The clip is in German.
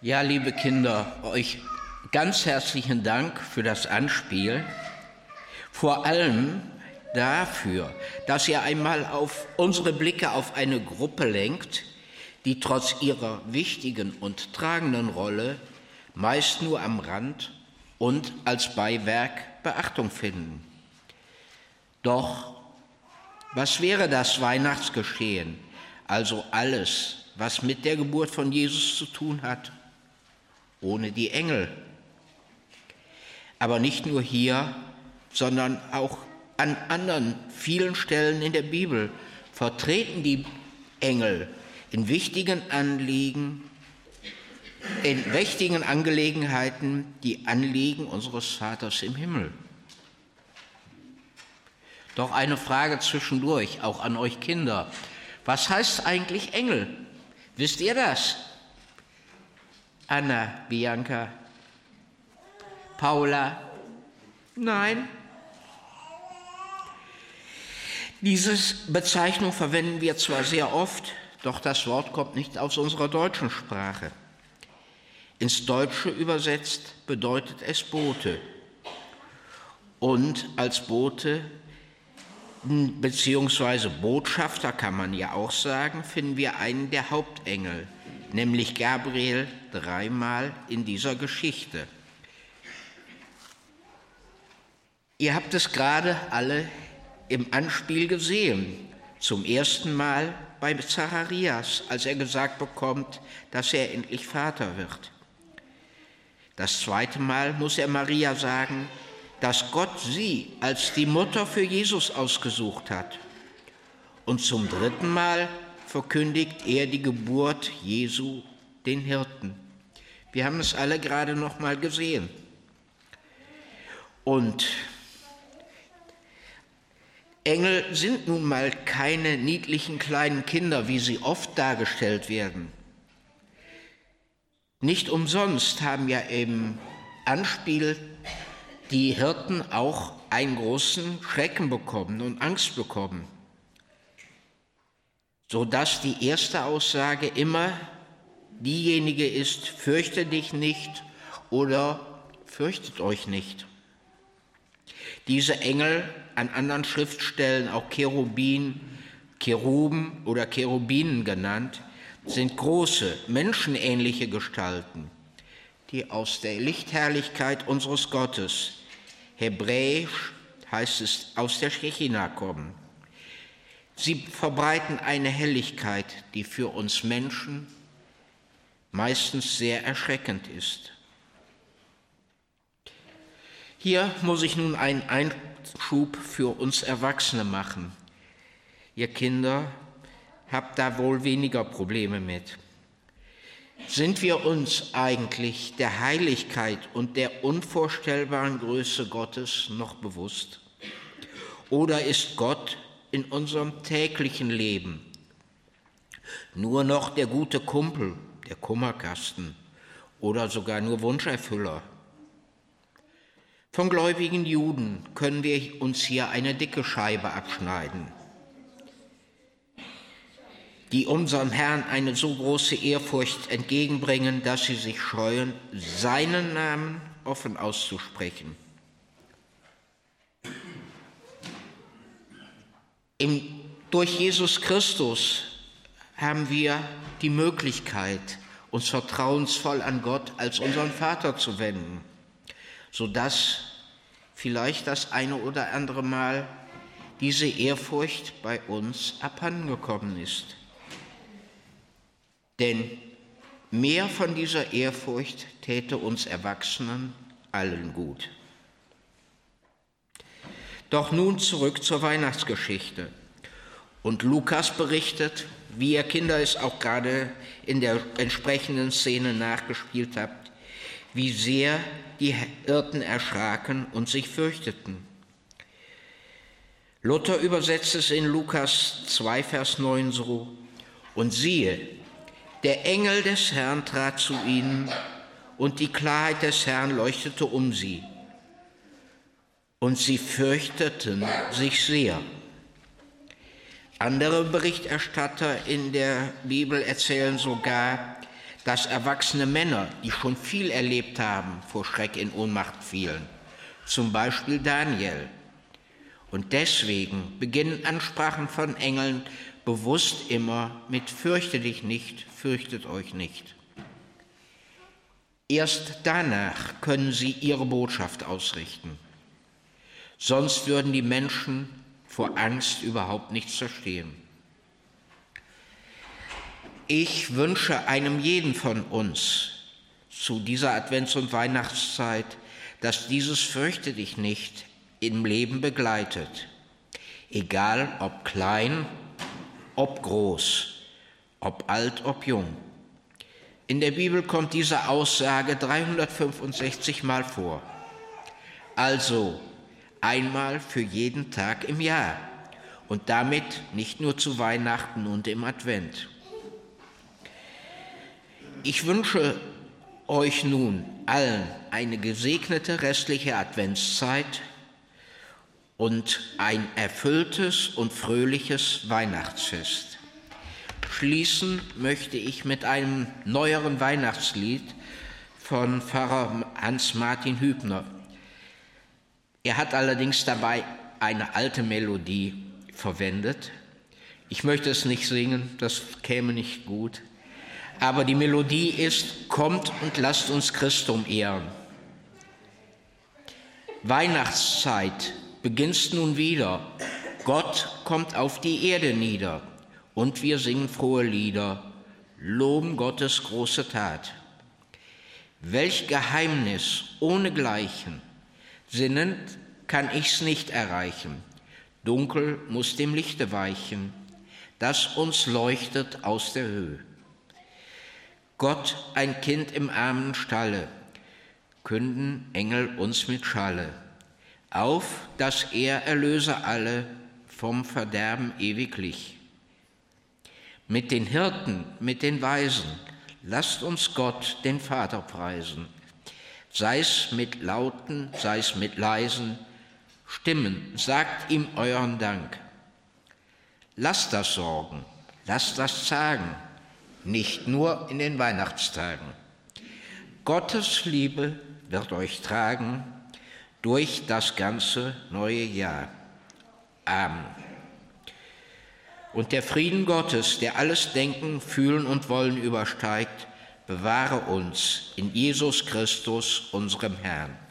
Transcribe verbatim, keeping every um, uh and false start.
Ja, liebe Kinder, euch ganz herzlichen Dank für das Anspiel. Vor allem dafür, dass ihr einmal auf unsere Blicke auf eine Gruppe lenkt, die trotz ihrer wichtigen und tragenden Rolle meist nur am Rand und als Beiwerk Beachtung finden. Doch was wäre das Weihnachtsgeschehen, also alles, was mit der Geburt von Jesus zu tun hat, ohne die Engel? Aber nicht nur hier, sondern auch an anderen vielen Stellen in der Bibel vertreten die Engel in wichtigen Anliegen, in wichtigen Angelegenheiten die Anliegen unseres Vaters im Himmel. Doch eine Frage zwischendurch, auch an euch Kinder. Was heißt eigentlich Engel? Wisst ihr das? Anna, Bianca, Paula? Nein? Diese Bezeichnung verwenden wir zwar sehr oft, doch das Wort kommt nicht aus unserer deutschen Sprache. Ins Deutsche übersetzt bedeutet es Bote. Und als Bote beziehungsweise Botschafter, kann man ja auch sagen, finden wir einen der Hauptengel, nämlich Gabriel, dreimal in dieser Geschichte. Ihr habt es gerade alle im Anspiel gesehen. Zum ersten Mal bei Zacharias, als er gesagt bekommt, dass er endlich Vater wird. Das zweite Mal muss er Maria sagen, dass Gott sie als die Mutter für Jesus ausgesucht hat. Und zum dritten Mal verkündigt er die Geburt Jesu den Hirten. Wir haben es alle gerade noch mal gesehen. Und Engel sind nun mal keine niedlichen kleinen Kinder, wie sie oft dargestellt werden. Nicht umsonst haben ja im Anspiel die Hirten auch einen großen Schrecken bekommen und Angst bekommen, sodass die erste Aussage immer diejenige ist: Fürchte dich nicht oder fürchtet euch nicht. Diese Engel, an anderen Schriftstellen auch Cherubin, Cheruben oder Cherubinen genannt, sind große, menschenähnliche Gestalten, die aus der Lichtherrlichkeit unseres Gottes, hebräisch heißt es, aus der Shechina kommen. Sie verbreiten eine Helligkeit, die für uns Menschen meistens sehr erschreckend ist. Hier muss ich nun einen Einschub für uns Erwachsene machen. Ihr Kinder habt da wohl weniger Probleme mit. Sind wir uns eigentlich der Heiligkeit und der unvorstellbaren Größe Gottes noch bewusst? Oder ist Gott in unserem täglichen Leben nur noch der gute Kumpel, der Kummerkasten oder sogar nur Wunscherfüller? Von gläubigen Juden können wir uns hier eine dicke Scheibe abschneiden, die unserem Herrn eine so große Ehrfurcht entgegenbringen, dass sie sich scheuen, seinen Namen offen auszusprechen. Im, durch Jesus Christus haben wir die Möglichkeit, uns vertrauensvoll an Gott als unseren Vater zu wenden, sodass vielleicht das eine oder andere Mal diese Ehrfurcht bei uns abhandengekommen ist. Denn mehr von dieser Ehrfurcht täte uns Erwachsenen allen gut. Doch nun zurück zur Weihnachtsgeschichte. Und Lukas berichtet, wie ihr Kinder es auch gerade in der entsprechenden Szene nachgespielt habt, wie sehr die Hirten erschraken und sich fürchteten. Luther übersetzt es in Lukas zwei, Vers neun so: Und siehe, der Engel des Herrn trat zu ihnen, und die Klarheit des Herrn leuchtete um sie. Und sie fürchteten sich sehr. Andere Berichterstatter in der Bibel erzählen sogar, dass erwachsene Männer, die schon viel erlebt haben, vor Schreck in Ohnmacht fielen, zum Beispiel Daniel. Und deswegen beginnen Ansprachen von Engeln bewusst immer mit "Fürchte dich nicht, fürchtet euch nicht". Erst danach können sie ihre Botschaft ausrichten. Sonst würden die Menschen vor Angst überhaupt nichts verstehen. Ich wünsche einem jeden von uns zu dieser Advents- und Weihnachtszeit, dass dieses "Fürchte dich nicht" im Leben begleitet. Egal ob klein, ob groß, ob alt, ob jung. In der Bibel kommt diese Aussage dreihundertfünfundsechzig Mal vor. Also einmal für jeden Tag im Jahr und damit nicht nur zu Weihnachten und im Advent. Ich wünsche euch nun allen eine gesegnete restliche Adventszeit und ein erfülltes und fröhliches Weihnachtsfest. Schließen möchte ich mit einem neueren Weihnachtslied von Pfarrer Hans-Martin Hübner. Er hat allerdings dabei eine alte Melodie verwendet. Ich möchte es nicht singen, das käme nicht gut. Aber die Melodie ist: Kommt und lasst uns Christum ehren. Weihnachtszeit beginnt nun wieder. Gott kommt auf die Erde nieder. Und wir singen frohe Lieder, loben Gottes große Tat. Welch Geheimnis ohnegleichen, sinnend kann ich's nicht erreichen. Dunkel muss dem Lichte weichen, das uns leuchtet aus der Höhe. Gott, ein Kind im armen Stalle, künden Engel uns mit Schalle auf, dass er erlöse alle vom Verderben ewiglich. Mit den Hirten, mit den Weisen, lasst uns Gott, den Vater, preisen. Sei's mit lauten, sei's mit leisen Stimmen, sagt ihm euren Dank. Lasst das sorgen, lasst das zagen, nicht nur in den Weihnachtstagen. Gottes Liebe wird euch tragen durch das ganze neue Jahr. Amen. Und der Frieden Gottes, der alles Denken, Fühlen und Wollen übersteigt, bewahre uns in Jesus Christus, unserem Herrn.